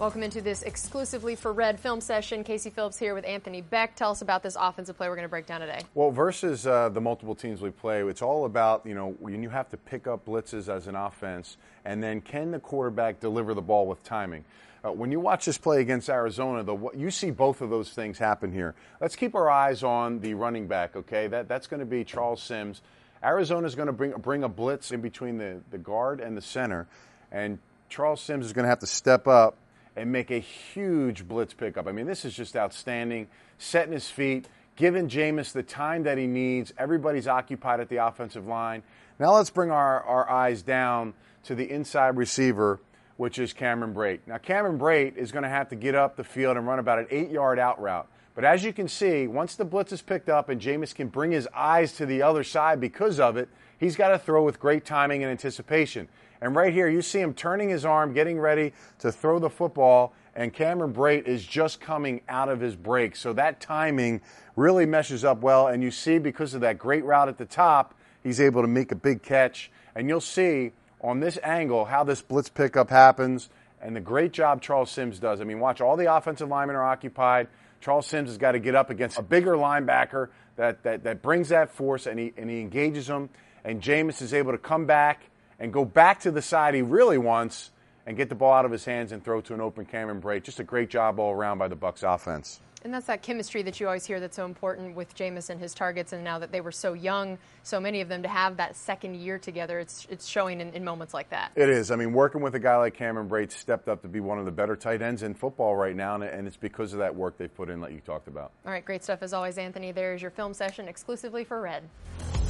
Welcome into this exclusively for Red film session. Casey Phillips here with Anthony Beck. Tell us about this offensive play we're going to break down today. Well, versus the multiple teams we play, it's all about, when you have to pick up blitzes as an offense, and then can the quarterback deliver the ball with timing? When you watch this play against Arizona, you see both of those things happen here. Let's keep our eyes on the running back, okay? That's going to be Charles Sims. Arizona's going to bring a blitz in between the guard and the center, and Charles Sims is going to have to step up and make a huge blitz pickup. I mean, this is just outstanding. Setting his feet, giving Jameis the time that he needs. Everybody's occupied at the offensive line. Now let's bring our eyes down to the inside receiver, which is Cameron Brate. Now, Cameron Brate is going to have to get up the field and run about an 8-yard out route. But as you can see, once the blitz is picked up and Jameis can bring his eyes to the other side because of it, he's got to throw with great timing and anticipation. And right here, you see him turning his arm, getting ready to throw the football, and Cameron Brate is just coming out of his break. So that timing really meshes up well, and you see because of that great route at the top, he's able to make a big catch. And you'll see on this angle how this blitz pickup happens and the great job Charles Sims does. I mean, watch, all the offensive linemen are occupied. Charles Sims has got to get up against a bigger linebacker that brings that force, and he engages him. And Jameis is able to come back and go back to the side he really wants and get the ball out of his hands and throw to an open Cameron Brate. Just a great job all around by the Bucs offense. And that's that chemistry that you always hear that's so important with Jameis and his targets, and now that they were so young, so many of them, to have that second year together, it's showing in moments like that. It is. I mean, working with a guy like Cameron Brate stepped up to be one of the better tight ends in football right now, and it's because of that work they've put in like you talked about. All right, great stuff as always, Anthony. There's your film session exclusively for Red.